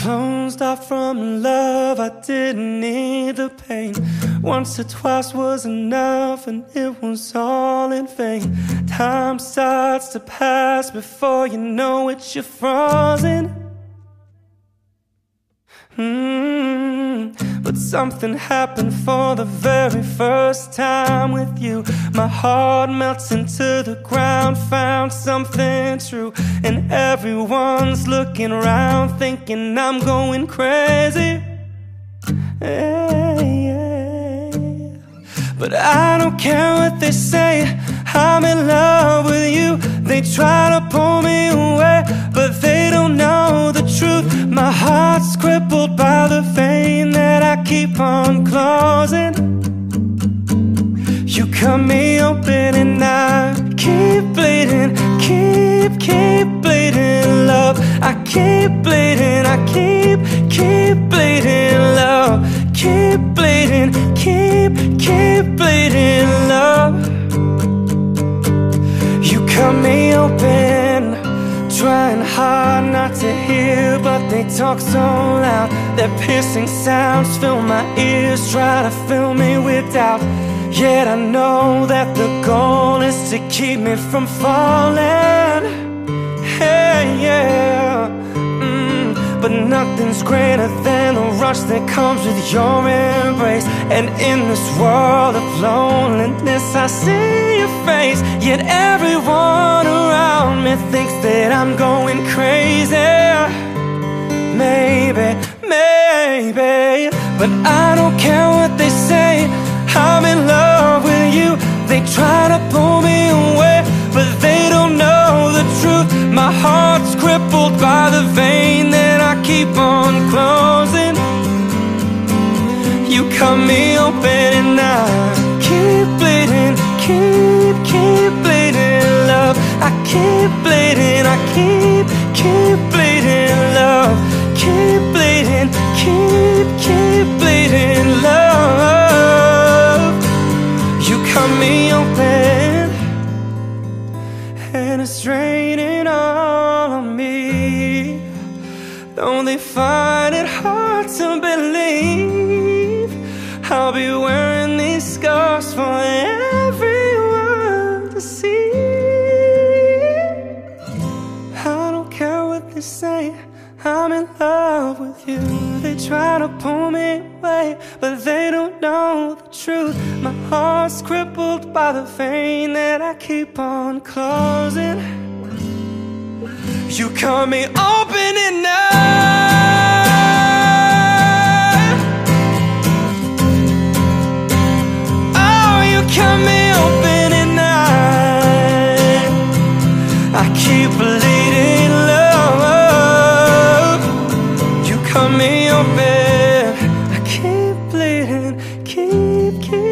closed off from love, I didn't need the pain. Once or twice was enough, and it was all in vain. Time starts to pass before you know it, you're frozen. But something happened for the very first time with you. My heart melts into the ground, found something true. And everyone's looking around thinking I'm going crazy. But I don't care what they say, I'm in love with you. They try to pull me away, but they don't know the truth. My heart's crippled by the vein that I keep on closing. You cut me open and I keep bleeding, keep bleeding, love. I keep bleeding, I keep bleeding, love. Keep bleeding, keep bleeding, love. You cut me open, trying hard not to hear, but they talk so loud. Their piercing sounds fill my ears, try to fill me with doubt. Yet I know that the goal is to keep me from falling. Hey, yeah. But nothing's greater than the rush that comes with your embrace. And in this world of loneliness, I see your face. Yet everyone around me thinks that I'm going crazy. Maybe, but I don't care what they say, I'm in love with you. They try to pull me away, but they don't know the truth. My heart's crippled by the vein that I keep on closing. You cut me open and I keep bleeding, keep bleeding, love. I keep bleeding, I keep bleeding, love. Keep bleeding, keep bleeding, love. You cut me open and it's raining all on me. Though they find it hard to believe, I'll be wearing these scars for everyone to see. I don't care what they say, I'm in love with you. They try to pull me away, but they don't know the truth. My heart's crippled by the vein that I keep on closing. You cut me open and you cut me open and I keep bleeding, love. You cut me open, I keep bleeding, keep